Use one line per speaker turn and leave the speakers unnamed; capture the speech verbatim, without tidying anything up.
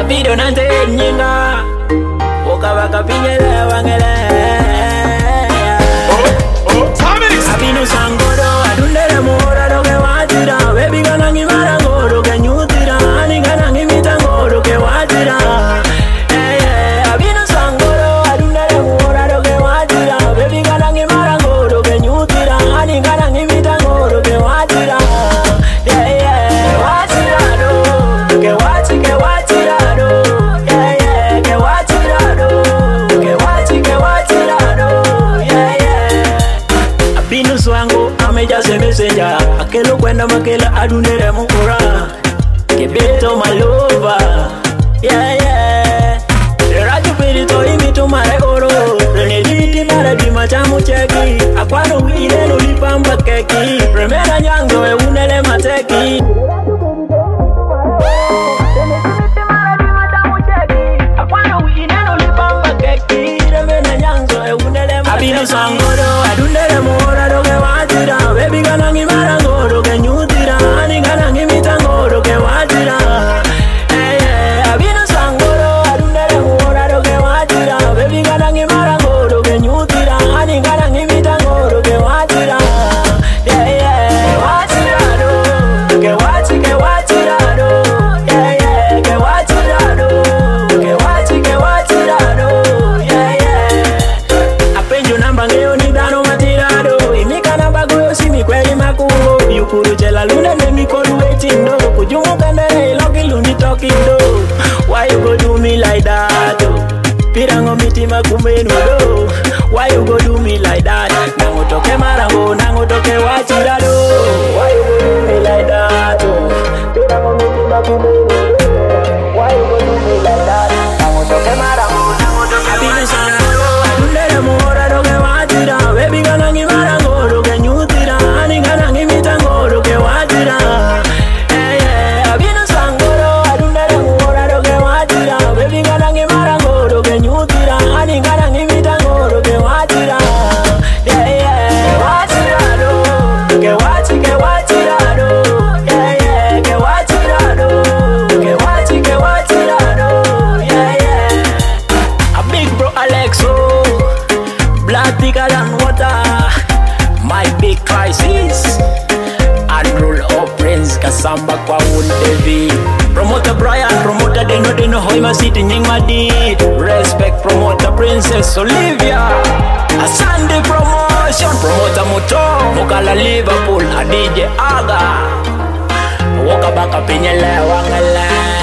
video nante nyinga Oka baka pinyele wangele Abinu sangodo adundere mora doge watira Baby ganangi marangoro ke nyutira Ani ganangi mitangoro ke watira Abinu sangodo adundere mora doge watira Baby ganangi marangoro ke nyutira Ani ganangi mitangoro ke watira Yeah yeah watira do Ke wati ke watira do Yeah yeah ke watira do Ke wati ke watira do Yeah yeah Abinu swango ameja se messenger Akelo kwenda makela adunere mukura Kebeto malova Yeah yeah Raju pirito imito maregoro Reneliti maradi machamu cheki Akwano uineno lipamba keki Remena nyango e unele mateki Abinu sangodo adundere mora doge watira Baby ganangi marangoro ke nyutira Ani ganangi mitangoro ke watira Hey hey Abinu sangodo adundere mora doge watira Baby ganangi marangoro ke nyutira Ani ganangi mitangoro ke watira Yeah yeah watira do Ke wati ke watira do Yeah yeah ke watira do Ke wati ke watira do Yeah yeah Apenjo namba ngeo ni dano matirado Imika namba goyo simi kweli makuho Yukuru jela lune ne mikolu waiting do Kujumu kandere iloki luni talking do Why you go do me like that do Pirango miti makumenu do Why you go do me like that Nango toke marango nango toke watira do Why you go do me like that do Pirango miti makumenu do Why you go do me like that Nango toke marango nango toke Abinu sango adundere mora doge watira Baby ganangi marangoro ke nyutira Ani ganangi mitangoro ke watira Hey hey Abinu sangoro adundere mora doge watira Baby ganangi marangoro ke nyutira Ani ganangi mitangoro ke watira Yeah yeah watira do Ke wati ke watira do Yeah yeah ke watira do Ke wati ke watira do Yeah yeah A big bro Alexo Blood thicker than water My big crisis Unroll up Prince Kasamba kwa undevi Promoter Brian, promoter Deno Deno Hoima City Nying Madid Respect promoter Princess Olivia A Sunday promotion Promoter Muto Mukala Liverpool A D J Aga Woka baka pinyele wangele